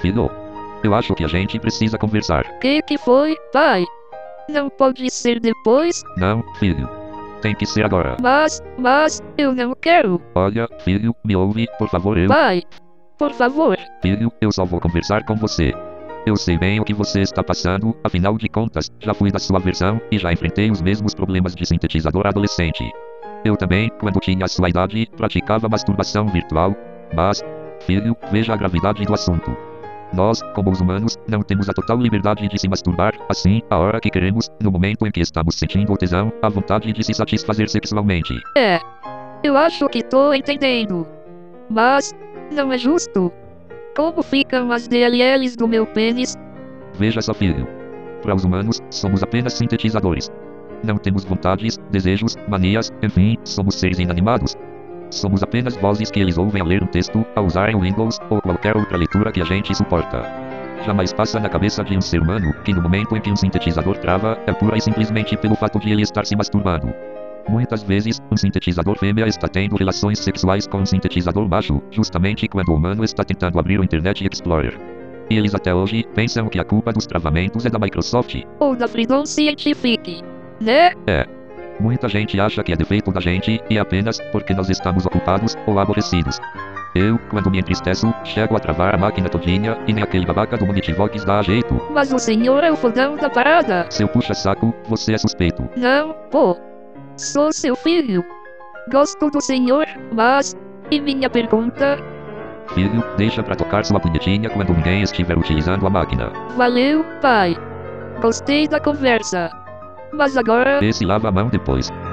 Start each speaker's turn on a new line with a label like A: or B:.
A: Filho, eu acho que a gente precisa conversar.
B: Que foi, pai? Não pode ser depois?
A: Não, filho. Tem que ser agora.
B: Mas, eu não quero.
A: Olha, filho, me ouve, por favor,
B: Pai, por favor.
A: Filho, eu só vou conversar com você. Eu sei bem o que você está passando, afinal de contas, já fui da sua versão, e já enfrentei os mesmos problemas de sintetizador adolescente. Eu também, quando tinha a sua idade, praticava masturbação virtual. Mas, filho, veja a gravidade do assunto. Nós, como os humanos, não temos a total liberdade de se masturbar, assim, a hora que queremos, no momento em que estamos sentindo o tesão, a vontade de se satisfazer sexualmente.
B: Eu acho que tô entendendo. Mas, não é justo. Como ficam as DLLs do meu pênis?
A: Veja só, filho. Para os humanos, somos apenas sintetizadores. Não temos vontades, desejos, manias, enfim, somos seres inanimados. Somos apenas vozes que eles ouvem ao ler um texto, ao usarem o Windows, ou qualquer outra leitura que a gente suporta. Jamais passa na cabeça de um ser humano, que no momento em que um sintetizador trava, é pura e simplesmente pelo fato de ele estar se masturbando. Muitas vezes, um sintetizador fêmea está tendo relações sexuais com um sintetizador macho, justamente quando o humano está tentando abrir o Internet Explorer. E eles até hoje, pensam que a culpa dos travamentos é da Microsoft.
B: Ou da Freedom Scientific, né?
A: Muita gente acha que é defeito da gente, e é apenas porque nós estamos ocupados, ou aborrecidos. Eu, quando me entristeço, chego a travar a máquina todinha, e nem aquele babaca do Monitivox dá jeito.
B: Mas o senhor é o fodão da parada.
A: Seu puxa-saco, você é suspeito.
B: Não, pô. Sou seu filho. Gosto do senhor, mas... E minha pergunta?
A: Filho, deixa pra tocar sua punhetinha quando ninguém estiver utilizando a máquina.
B: Valeu, pai. Gostei da conversa. Mas agora...
A: Vê se lava a mão depois.